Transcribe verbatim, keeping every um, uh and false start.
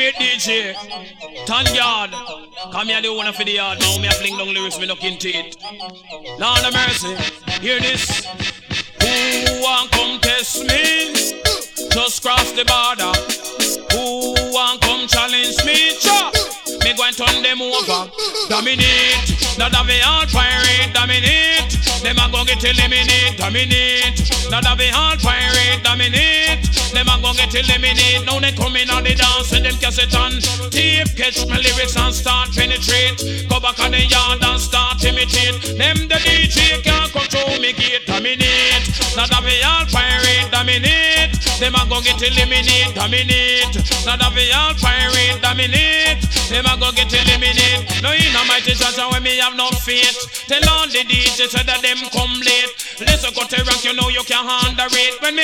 Great D J, thank God. Come here, the owner for the yard. Now me a fling down lyrics, me look into it. Lord of mercy, hear this. Who want come test me? Just cross the border. Who want come challenge me? Cha! Me go and turn them over. Dominate. Not have a hard pirate. Dominate. Them a go get eliminate. Dominate. Not have a hard pirate. Dominate. Them a go get eliminate. Now they come in on the dance and them cassette on tape. Catch my lyrics and start penetrate. Go back on the yard and start imitate. Them the D J can't control me gate. Dominate. Not have a hard pirate. Dominate. Them a go get eliminate. Dominate. Not have a hard pirate. Dominate. Them a go get eliminate. No in a mighty judge when me have no faith. Tell all the D Js that them come late. Listen, go to rock, you know you can't handle it. When me